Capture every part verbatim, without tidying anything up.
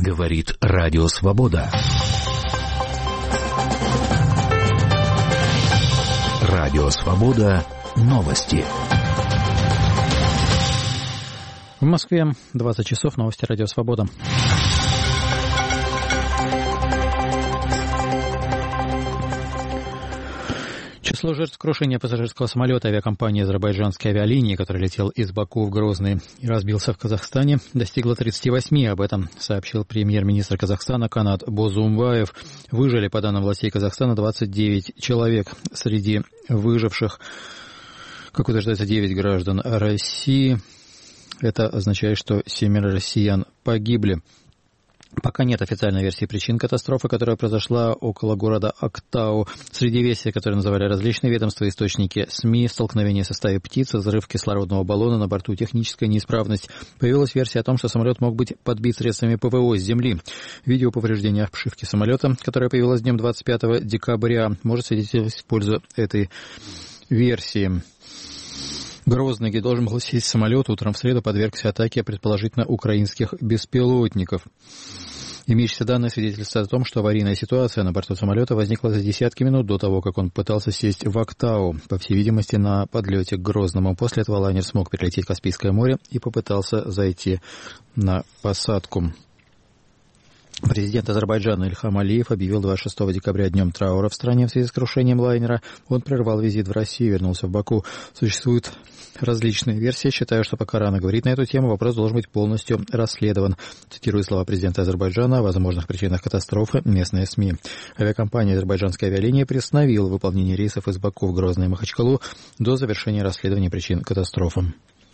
Говорит Радио Свобода. Радио Свобода. Новости. В Москве двадцать часов. Новости Радио Свобода. Число жертв крушения пассажирского самолета авиакомпании азербайджанской авиалинии, который летел из Баку в Грозный и разбился в Казахстане, достигло тридцати восьми. Об этом сообщил премьер-министр Казахстана Канат Бозумбаев. Выжили, по данным властей Казахстана, двадцать девять человек. Среди выживших, как утверждается, девять граждан России. Это означает, что семеро россиян погибли. Пока нет официальной версии причин катастрофы, которая произошла около города Актау. Среди версий, которые называли различные ведомства, источники СМИ, столкновение со стаей птиц, взрыв кислородного баллона на борту, техническая неисправность. Появилась версия о том, что самолет мог быть подбит средствами ПВО с земли. Видео повреждения обшивки самолета, которое появилось днем двадцать пятого декабря, может свидетельствовать в пользу этой версии. Грозный, где должен был сесть самолет, утром в среду подвергся атаке предположительно украинских беспилотников. Имеющиеся данные свидетельствуют о том, что аварийная ситуация на борту самолета возникла за десятки минут до того, как он пытался сесть в Актау, по всей видимости, на подлете к Грозному. После этого лайнер смог перелететь Каспийское море и попытался зайти на посадку. Президент Азербайджана Ильхам Алиев объявил двадцать шестого декабря днем траура в стране в связи с крушением лайнера. Он прервал визит в Россию и вернулся в Баку. Существуют различные версии. Считаю, что пока рано говорить на эту тему, вопрос должен быть полностью расследован. Цитирую слова президента Азербайджана о возможных причинах катастрофы местные СМИ. Авиакомпания азербайджанской авиалинии приостановила выполнение рейсов из Баку в Грозный и Махачкалу до завершения расследования причин катастрофы.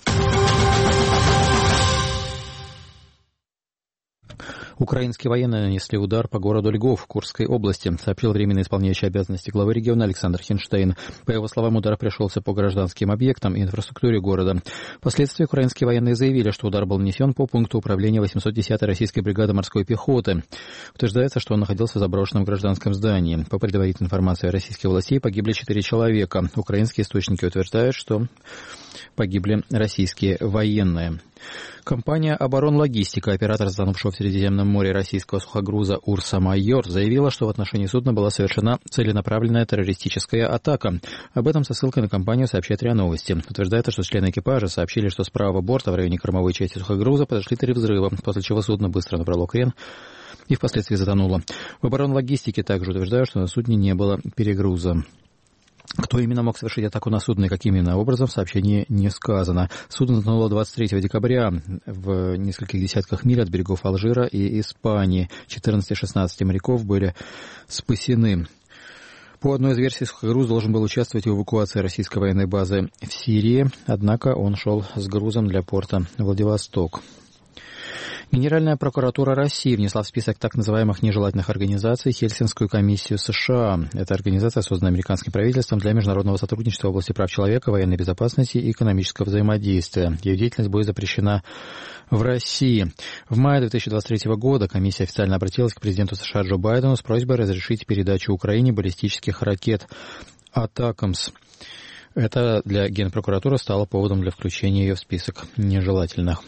Украинские военные нанесли удар по городу Львов в Курской области, сообщил временно исполняющий обязанности главы региона Александр Хинштейн. По его словам, удар пришелся по гражданским объектам и инфраструктуре города. Впоследствии украинские военные заявили, что удар был нанесен по пункту управления восемьсот десятой российской бригады морской пехоты. Утверждается, что он находился в заброшенном гражданском здании. По предварительной информации российских властей погибли четыре человека. Украинские источники утверждают, что погибли российские военные. Компания «Оборонлогистика», оператор затонувшего в Средиземном море российского сухогруза «Урса-Майор», заявила, что в отношении судна была совершена целенаправленная террористическая атака. Об этом со ссылкой на компанию сообщает РИА Новости. Утверждается, что члены экипажа сообщили, что с правого борта в районе кормовой части сухогруза произошли три взрыва, после чего судно быстро набрало крен и впоследствии затонуло. В «Оборонлогистике» также утверждают, что на судне не было перегруза. Кто именно мог совершить атаку на судно и каким именно образом, в сообщении не сказано. Судно затонуло двадцать третьего декабря в нескольких десятках миль от берегов Алжира и Испании. четырнадцать-шестнадцать моряков были спасены. По одной из версий, сухогруз должен был участвовать в эвакуации российской военной базы в Сирии, однако он шел с грузом для порта Владивосток. Генеральная прокуратура России внесла в список так называемых нежелательных организаций Хельсинскую комиссию США. Эта организация создана американским правительством для международного сотрудничества в области прав человека, военной безопасности и экономического взаимодействия. Ее деятельность будет запрещена в России. В мае две тысячи двадцать третьего года комиссия официально обратилась к президенту США Джо Байдену с просьбой разрешить передачу Украине баллистических ракет «Атакамс». Это для Генпрокуратуры стало поводом для включения ее в список нежелательных.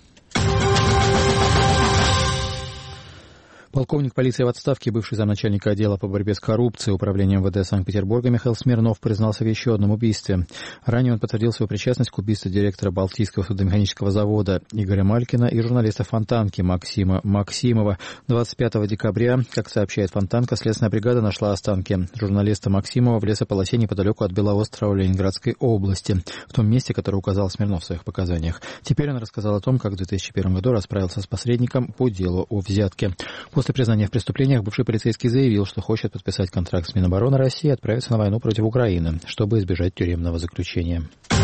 Полковник полиции в отставке, бывший замначальника отдела по борьбе с коррупцией Управления МВД Санкт-Петербурга Михаил Смирнов признался в еще одном убийстве. Ранее он подтвердил свою причастность к убийству директора Балтийского судомеханического завода Игоря Малькина и журналиста «Фонтанки» Максима Максимова. двадцать пятого декабря, как сообщает «Фонтанка», следственная бригада нашла останки журналиста Максимова в лесополосе неподалеку от Белоострова Ленинградской области, в том месте, которое указал Смирнов в своих показаниях. Теперь он рассказал о том, как в две тысячи первом году расправился с посредником по делу о взятке. После признания в преступлениях бывший полицейский заявил, что хочет подписать контракт с Минобороны России и отправиться на войну против Украины, чтобы избежать тюремного заключения.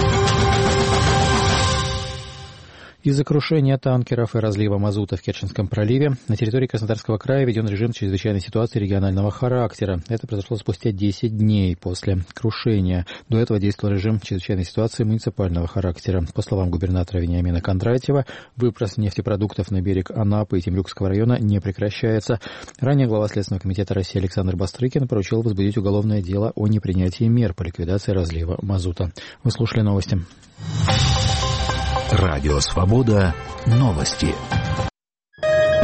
Из-за крушения танкеров и разлива мазута в Керченском проливе на территории Краснодарского края введен режим чрезвычайной ситуации регионального характера. Это произошло спустя десять дней после крушения. До этого действовал режим чрезвычайной ситуации муниципального характера. По словам губернатора Вениамина Кондратьева, выброс нефтепродуктов на берег Анапы и Темрюкского района не прекращается. Ранее глава Следственного комитета России Александр Бастрыкин поручил возбудить уголовное дело о непринятии мер по ликвидации разлива мазута. Вы слушали новости. Радио Свобода. Новости.